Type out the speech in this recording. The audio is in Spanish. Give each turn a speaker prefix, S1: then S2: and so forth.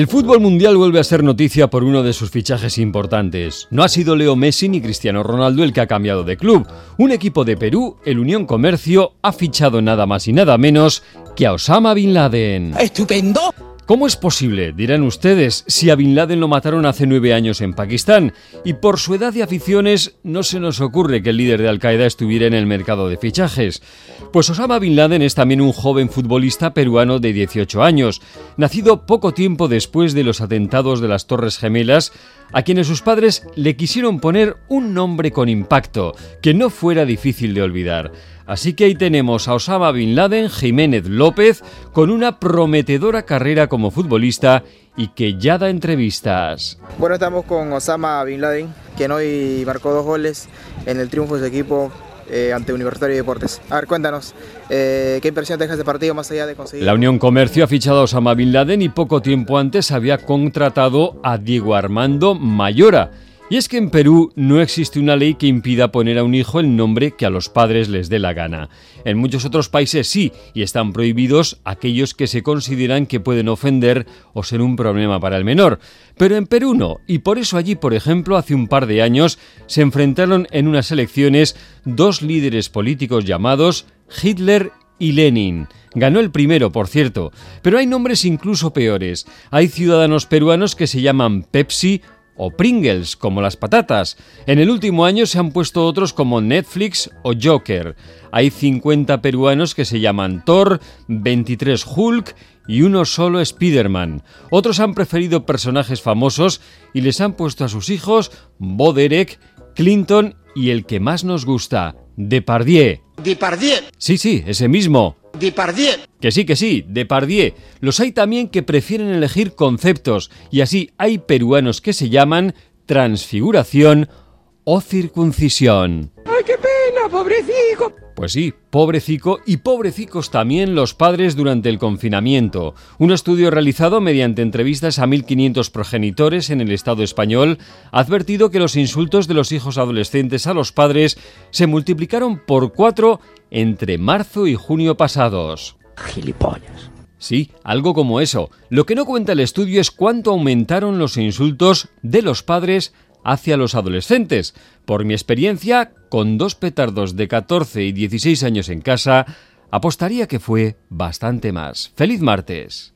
S1: El fútbol mundial vuelve a ser noticia por uno de sus fichajes importantes. No ha sido Leo Messi ni Cristiano Ronaldo el que ha cambiado de club. Un equipo de Perú, el Unión Comercio, ha fichado nada más y nada menos que a Osama Bin Laden.
S2: ¡Estupendo!
S1: ¿Cómo es posible, dirán ustedes, si a Bin Laden lo mataron hace 9 años en Pakistán? Y por su edad y aficiones, no se nos ocurre que el líder de Al-Qaeda estuviera en el mercado de fichajes. Pues Osama Bin Laden es también un joven futbolista peruano de 18 años, nacido poco tiempo después de los atentados de las Torres Gemelas, a quienes sus padres le quisieron poner un nombre con impacto, que no fuera difícil de olvidar. Así que ahí tenemos a Osama Bin Laden Jiménez López con una prometedora carrera como futbolista y que ya da entrevistas.
S3: Bueno, estamos con Osama Bin Laden, quien hoy marcó 2 goles en el triunfo de su equipo ante Universitario de Deportes. A ver, cuéntanos, ¿qué impresión te deja este partido más allá de conseguir?
S1: La Unión Comercio ha fichado a Osama Bin Laden y poco tiempo antes había contratado a Diego Armando Mayora. Y es que en Perú no existe una ley que impida poner a un hijo el nombre que a los padres les dé la gana. En muchos otros países sí, y están prohibidos aquellos que se consideran que pueden ofender o ser un problema para el menor. Pero en Perú no, y por eso allí, por ejemplo, hace un par de años se enfrentaron en unas elecciones 2 líderes políticos llamados Hitler y Lenin. Ganó el primero, por cierto, pero hay nombres incluso peores. Hay ciudadanos peruanos que se llaman Pepsi o Pringles, como las patatas. En el último año se han puesto otros como Netflix o Joker. Hay 50 peruanos que se llaman Thor, 23 Hulk y uno solo Spider-Man. Otros han preferido personajes famosos y les han puesto a sus hijos Bo Derek, Clinton y el que más nos gusta, Depardieu.
S2: ¡Depardieu!
S1: Sí, ese mismo.
S2: ¡Depardieu!
S1: Que sí, Depardieu. Los hay también que prefieren elegir conceptos y así hay peruanos que se llaman transfiguración o circuncisión.
S2: ¡Ay, qué pena, pobrecico!
S1: Pues sí, pobrecico y pobrecicos también los padres durante el confinamiento. Un estudio realizado mediante entrevistas a 1.500 progenitores en el Estado español ha advertido que los insultos de los hijos adolescentes a los padres se multiplicaron por 4 entre marzo y junio pasados.
S2: Gilipollas.
S1: Sí, algo como eso. Lo que no cuenta el estudio es cuánto aumentaron los insultos de los padres hacia los adolescentes. Por mi experiencia, con 2 petardos de 14 y 16 años en casa, apostaría que fue bastante más. ¡Feliz martes!